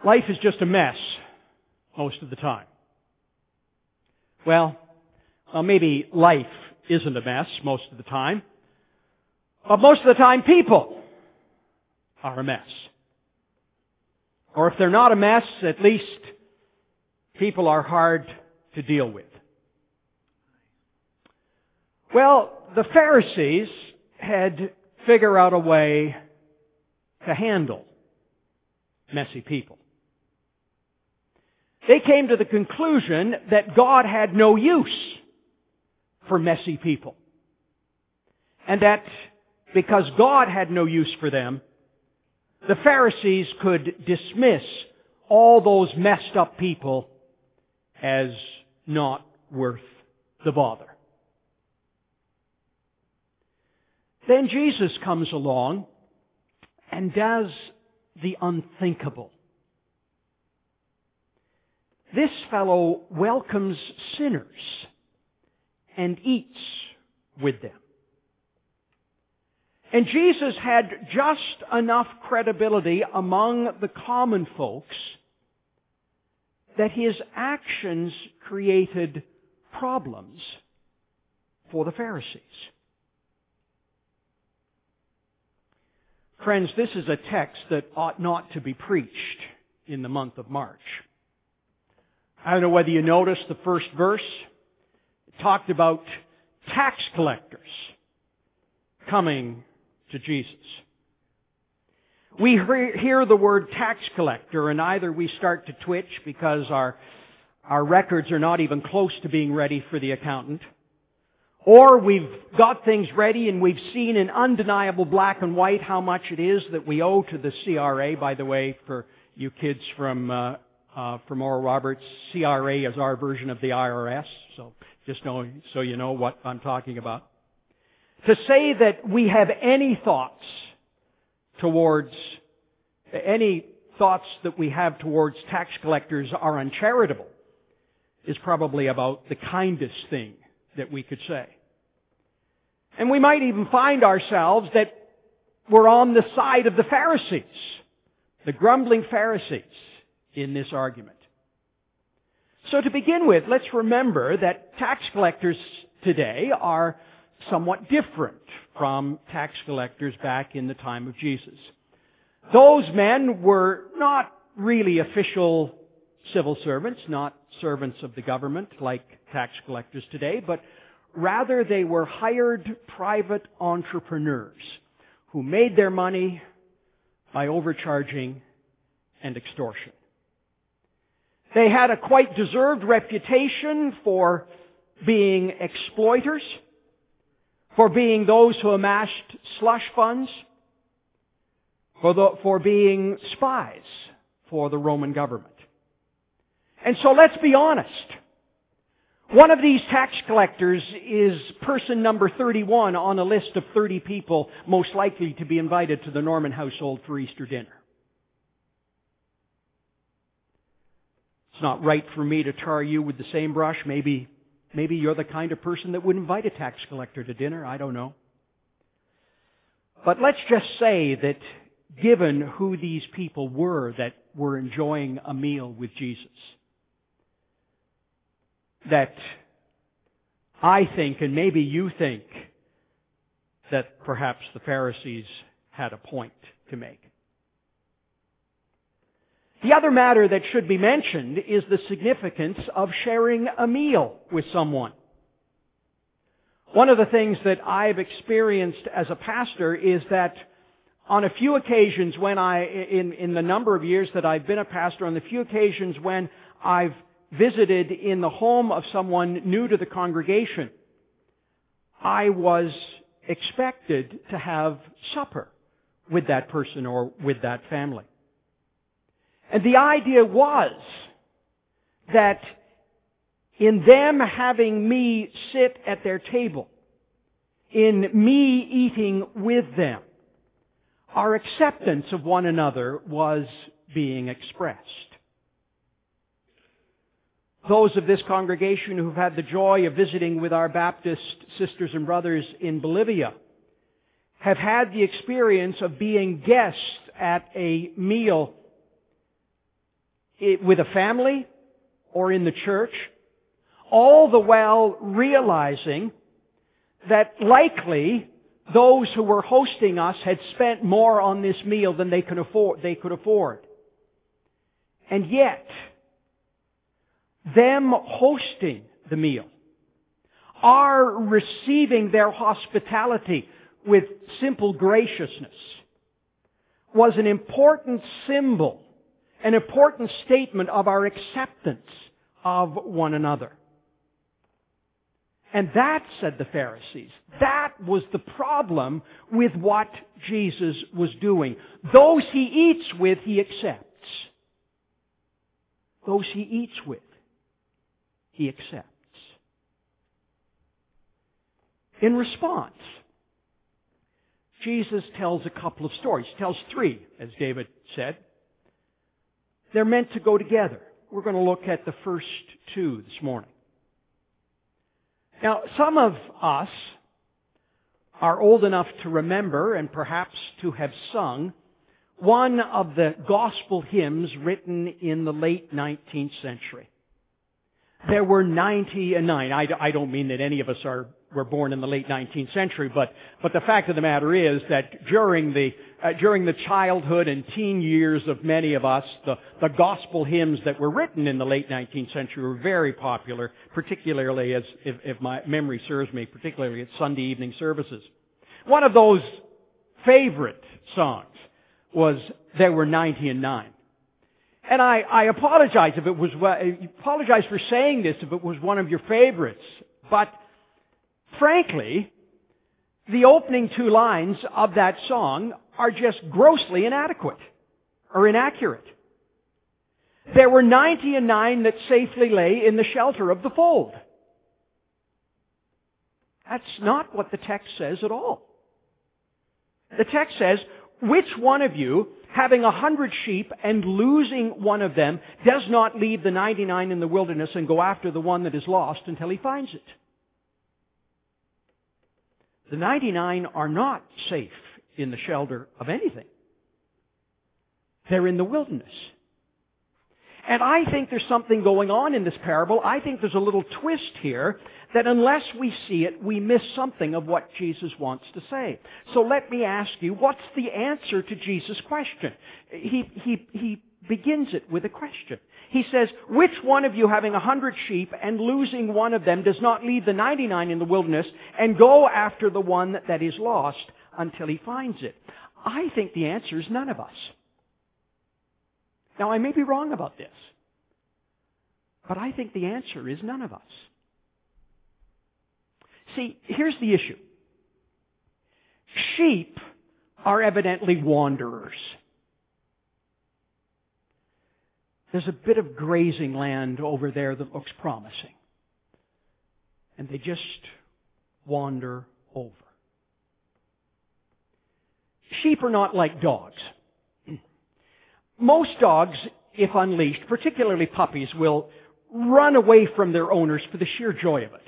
life is just a mess most of the time. Well, maybe life isn't a mess most of the time, but most of the time people are a mess. Or if they're not a mess, at least people are hard to deal with. Well, the Pharisees had figured out a way to handle messy people. They came to the conclusion that God had no use for messy people. And that because God had no use for them, the Pharisees could dismiss all those messed up people as not worth the bother. Then Jesus comes along and does the unthinkable. This fellow welcomes sinners and eats with them. And Jesus had just enough credibility among the common folks that his actions created problems for the Pharisees. Friends, this is a text that ought not to be preached in the month of March. I don't know whether you noticed the first verse. It talked about tax collectors coming to Jesus. We hear the word tax collector and either we start to twitch because our records are not even close to being ready for the accountant, or we've got things ready and we've seen in undeniable black and white how much it is that we owe to the CRA. By the way, for you kids from Oral Roberts, CRA is our version of the IRS, so just so you know what I'm talking about. To say that we have any thoughts that we have towards tax collectors are uncharitable is probably about the kindest thing that we could say. And we might even find ourselves that we're on the side of the Pharisees, the grumbling Pharisees in this argument. So to begin with, let's remember that tax collectors today are somewhat different from tax collectors back in the time of Jesus. Those men were not really official civil servants, not servants of the government like tax collectors today, but rather they were hired private entrepreneurs who made their money by overcharging and extortion. They had a quite deserved reputation for being exploiters, for being those who amassed slush funds, for being spies for the Roman government. And so let's be honest. One of these tax collectors is person number 31 on a list of 30 people most likely to be invited to the Norman household for Easter dinner. It's not right for me to tar you with the same brush. Maybe you're the kind of person that would invite a tax collector to dinner. I don't know. But let's just say that given who these people were that were enjoying a meal with Jesus, that I think, and maybe you think, that perhaps the Pharisees had a point to make. The other matter that should be mentioned is the significance of sharing a meal with someone. One of the things that I've experienced as a pastor is that on a few occasions when in the number of years that I've been a pastor, on the few occasions when I've visited in the home of someone new to the congregation, I was expected to have supper with that person or with that family. And the idea was that in them having me sit at their table, in me eating with them, our acceptance of one another was being expressed. Those of this congregation who've had the joy of visiting with our Baptist sisters and brothers in Bolivia have had the experience of being guests at a meal with a family or in the church, all the while realizing that likely those who were hosting us had spent more on this meal than they could afford. And yet, them hosting the meal, our receiving their hospitality with simple graciousness, was an important symbol, an important statement of our acceptance of one another. And that, said the Pharisees, that was the problem with what Jesus was doing. Those He eats with, He accepts. Those He eats with, He accepts. In response, Jesus tells a couple of stories. He tells three, as David said. They're meant to go together. We're going to look at the first two this morning. Now, some of us are old enough to remember and perhaps to have sung one of the gospel hymns written in the late 19th century. There were 99. I don't mean that any of us were born in the late 19th century, but the fact of the matter is that during the childhood and teen years of many of us, the gospel hymns that were written in the late 19th century were very popular, particularly if my memory serves me, particularly at Sunday evening services. One of those favorite songs was "There Were 99." And I apologize apologize for saying this if it was one of your favorites, but frankly, the opening two lines of that song are just grossly inadequate or inaccurate. There were 99 that safely lay in the shelter of the fold. That's not what the text says at all. The text says, which one of you, having 100 sheep and losing one of them, does not leave the 99 in the wilderness and go after the one that is lost until he finds it? The 99 are not safe in the shelter of anything. They're in the wilderness. And I think there's something going on in this parable. I think there's a little twist here that unless we see it, we miss something of what Jesus wants to say. So let me ask you, what's the answer to Jesus' question? He begins it with a question. He says, which one of you having 100 sheep and losing one of them does not leave the 99 in the wilderness and go after the one that is lost until he finds it? I think the answer is none of us. Now, I may be wrong about this, but I think the answer is none of us. See, here's the issue. Sheep are evidently wanderers. There's a bit of grazing land over there that looks promising. And they just wander over. Sheep are not like dogs. Most dogs, if unleashed, particularly puppies, will run away from their owners for the sheer joy of it.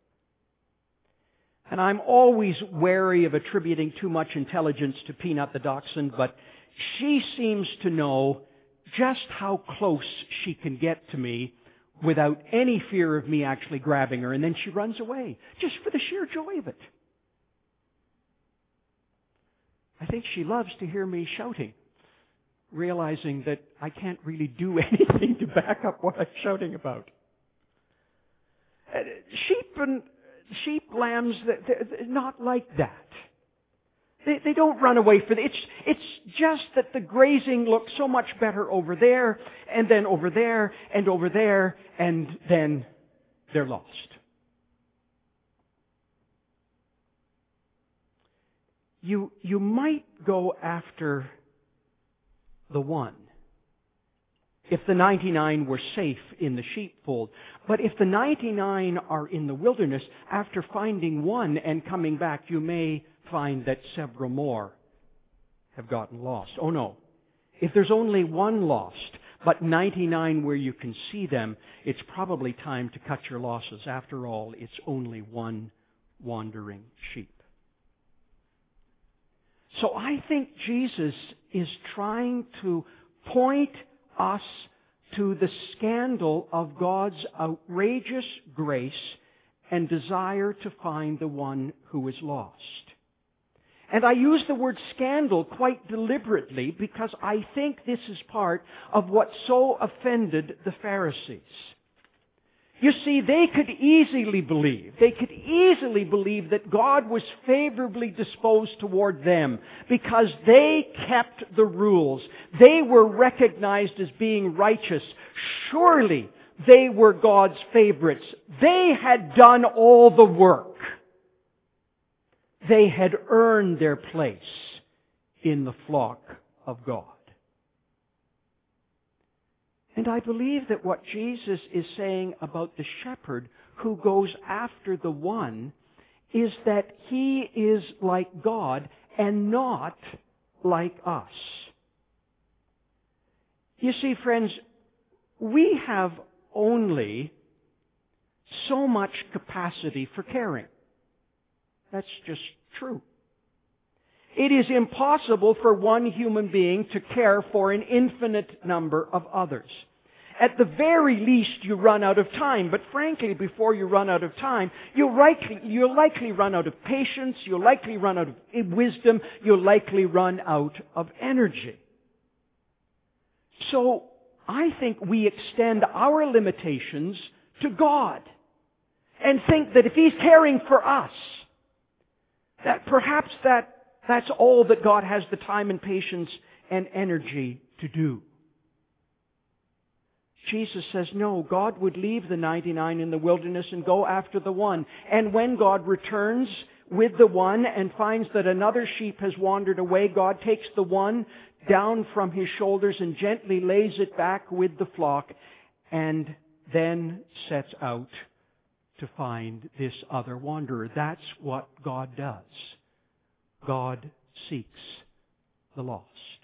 And I'm always wary of attributing too much intelligence to Peanut the dachshund, but she seems to know just how close she can get to me without any fear of me actually grabbing her, and then she runs away, just for the sheer joy of it. I think she loves to hear me shouting, realizing that I can't really do anything to back up what I'm shouting about. Sheep, lambs, they're not like that. They don't run away for it. It's just that the grazing looks so much better over there, and then over there, and over there, and then they're lost. You might go after the one if the 99 were safe in the sheepfold. But if the 99 are in the wilderness, after finding one and coming back, you may find that several more have gotten lost. Oh no. If there's only one lost, but 99 where you can see them, it's probably time to cut your losses. After all, it's only one wandering sheep. So I think Jesus is trying to point us to the scandal of God's outrageous grace and desire to find the one who is lost. And I use the word scandal quite deliberately because I think this is part of what so offended the Pharisees. You see, they could easily believe that God was favorably disposed toward them because they kept the rules. They were recognized as being righteous. Surely they were God's favorites. They had done all the work. They had earned their place in the flock of God. And I believe that what Jesus is saying about the shepherd who goes after the one is that he is like God and not like us. You see, friends, we have only so much capacity for caring. That's just true. It is impossible for one human being to care for an infinite number of others. At the very least, you run out of time. But frankly, before you run out of time, you'll likely run out of patience, you'll likely run out of wisdom, you'll likely run out of energy. So, I think we extend our limitations to God and think that if He's caring for us, that perhaps that's all that God has the time and patience and energy to do. Jesus says, no, God would leave the 99 in the wilderness and go after the one. And when God returns with the one and finds that another sheep has wandered away, God takes the one down from His shoulders and gently lays it back with the flock and then sets out to find this other wanderer. That's what God does. God seeks the lost.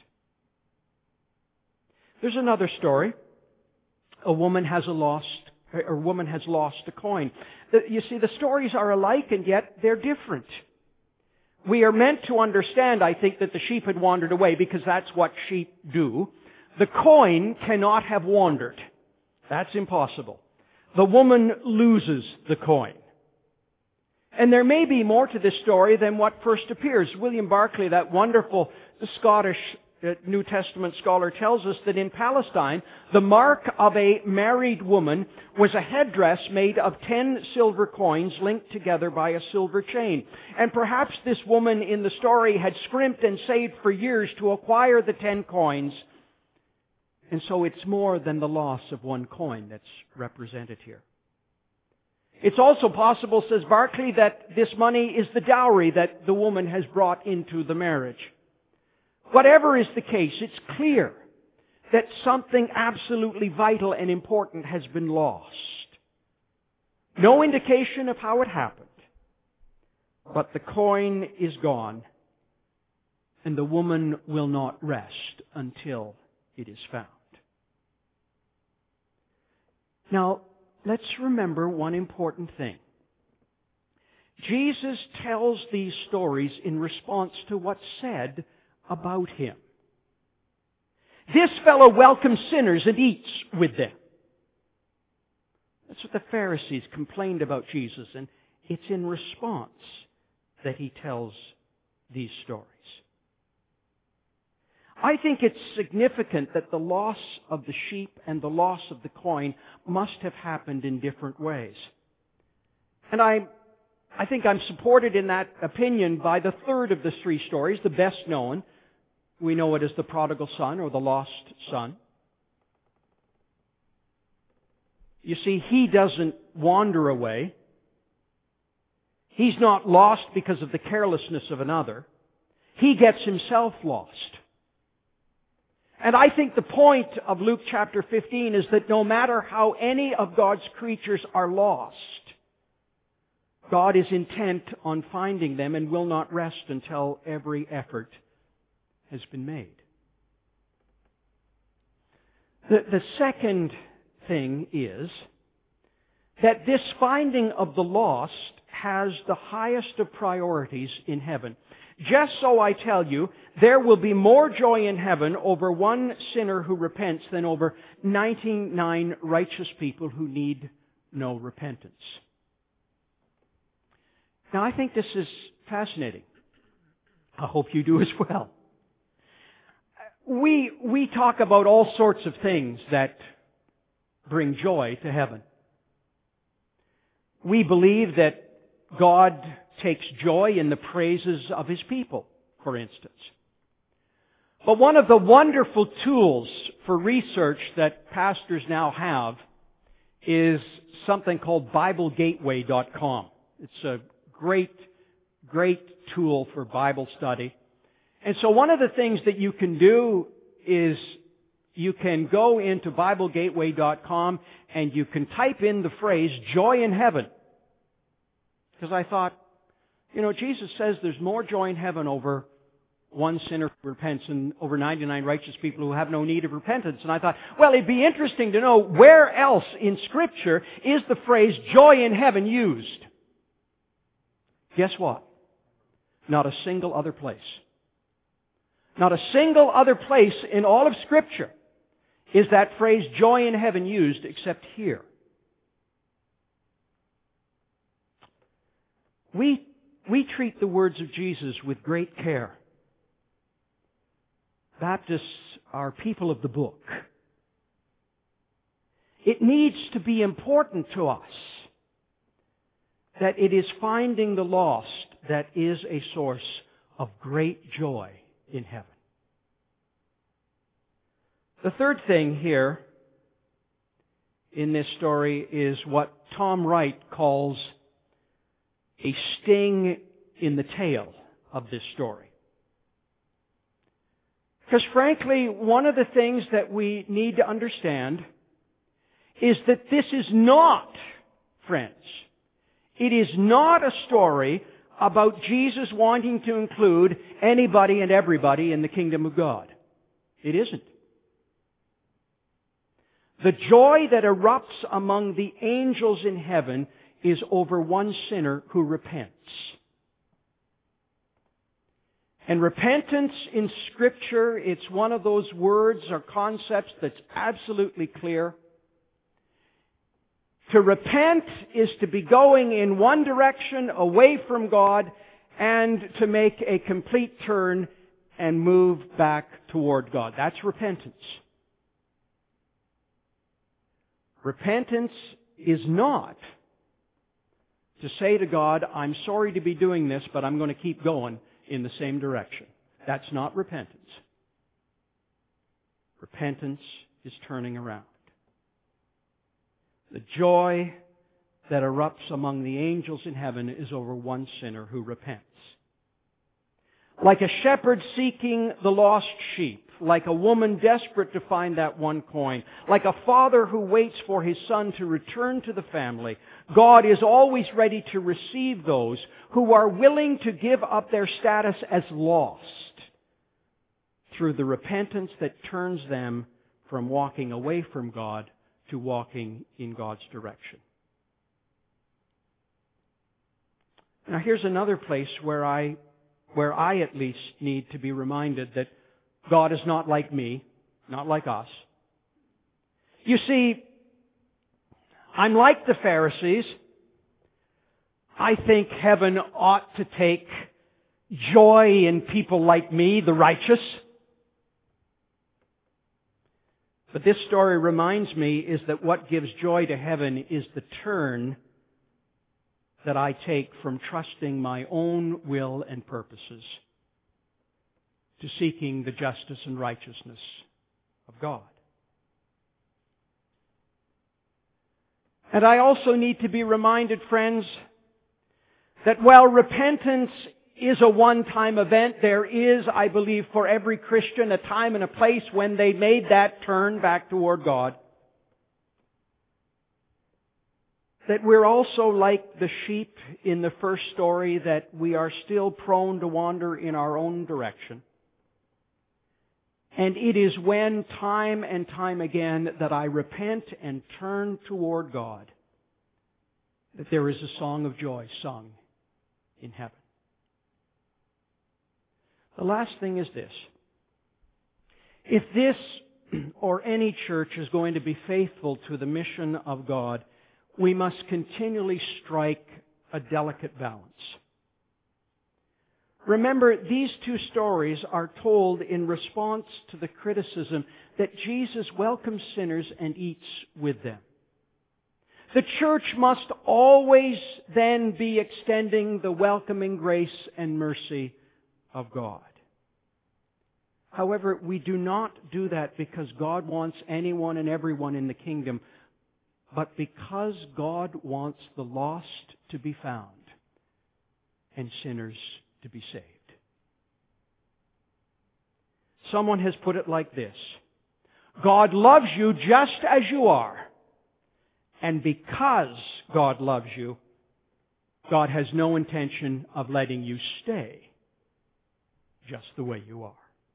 There's another story. A woman has lost a coin. You see, the stories are alike and yet they're different. We are meant to understand, I think, that the sheep had wandered away because that's what sheep do. The coin cannot have wandered. That's impossible. The woman loses the coin. And there may be more to this story than what first appears. William Barclay, that wonderful Scottish New Testament scholar, tells us that in Palestine, the mark of a married woman was a headdress made of 10 silver coins linked together by a silver chain. And perhaps this woman in the story had scrimped and saved for years to acquire the 10 coins. And so it's more than the loss of one coin that's represented here. It's also possible, says Barclay, that this money is the dowry that the woman has brought into the marriage. Whatever is the case, it's clear that something absolutely vital and important has been lost. No indication of how it happened, but the coin is gone, and the woman will not rest until it is found. Now, let's remember one important thing. Jesus tells these stories in response to what's said about Him. This fellow welcomes sinners and eats with them. That's what the Pharisees complained about Jesus, and it's in response that He tells these stories. I think it's significant that the loss of the sheep and the loss of the coin must have happened in different ways. And I think I'm supported in that opinion by the third of the three stories, the best known. We know it as the prodigal son or the lost son. You see, he doesn't wander away. He's not lost because of the carelessness of another. He gets himself lost. And I think the point of Luke chapter 15 is that no matter how any of God's creatures are lost, God is intent on finding them and will not rest until every effort has been made. The second thing is that this finding of the lost has the highest of priorities in heaven. Just so I tell you, there will be more joy in heaven over one sinner who repents than over 99 righteous people who need no repentance. Now, I think this is fascinating. I hope you do as well. We talk about all sorts of things that bring joy to heaven. We believe that God takes joy in the praises of His people, for instance. But one of the wonderful tools for research that pastors now have is something called BibleGateway.com. It's a great tool for Bible study. And so one of the things that you can do is you can go into BibleGateway.com and you can type in the phrase, joy in heaven. Because I thought, Jesus says there's more joy in heaven over one sinner who repents and over 99 righteous people who have no need of repentance. And I thought, well, it'd be interesting to know where else in Scripture is the phrase joy in heaven used. Guess what? Not a single other place. Not a single other place in all of Scripture is that phrase joy in heaven used except here. We treat the words of Jesus with great care. Baptists are people of the book. It needs to be important to us that it is finding the lost that is a source of great joy in heaven. The third thing here in this story is what Tom Wright calls a sting in the tail of this story. Because frankly, one of the things that we need to understand is that this is not, friends, it is not a story about Jesus wanting to include anybody and everybody in the kingdom of God. It isn't. The joy that erupts among the angels in heaven is over one sinner who repents. And repentance in Scripture, it's one of those words or concepts that's absolutely clear. To repent is to be going in one direction away from God and to make a complete turn and move back toward God. That's repentance. Repentance is not to say to God, I'm sorry to be doing this, but I'm going to keep going in the same direction. That's not repentance. Repentance is turning around. The joy that erupts among the angels in heaven is over one sinner who repents. Like a shepherd seeking the lost sheep, like a woman desperate to find that one coin, like a father who waits for his son to return to the family, God is always ready to receive those who are willing to give up their status as lost through the repentance that turns them from walking away from God to walking in God's direction. Now here's another place where I at least need to be reminded that God is not like me, not like us. You see, I'm like the Pharisees. I think heaven ought to take joy in people like me, the righteous. But this story reminds me is that what gives joy to heaven is the turn that I take from trusting my own will and purposes to seeking the justice and righteousness of God. And I also need to be reminded, friends, that while repentance is a one-time event, there is, I believe, for every Christian a time and a place when they made that turn back toward God. That we're also like the sheep in the first story, that we are still prone to wander in our own direction. And it is when time and time again that I repent and turn toward God that there is a song of joy sung in heaven. The last thing is this. If this or any church is going to be faithful to the mission of God, we must continually strike a delicate balance. Remember, these two stories are told in response to the criticism that Jesus welcomes sinners and eats with them. The church must always then be extending the welcoming grace and mercy of God. However, we do not do that because God wants anyone and everyone in the kingdom, but because God wants the lost to be found and sinners to be saved. Someone has put it like this: God loves you just as you are, and because God loves you, God has no intention of letting you stay just the way you are.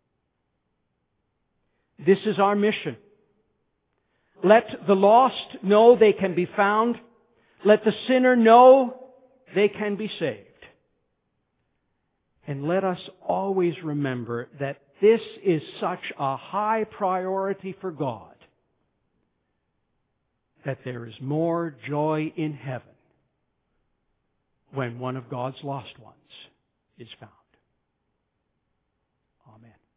This is our mission. Let the lost know they can be found. Let the sinner know they can be saved. And let us always remember that this is such a high priority for God that there is more joy in heaven when one of God's lost ones is found. Amen.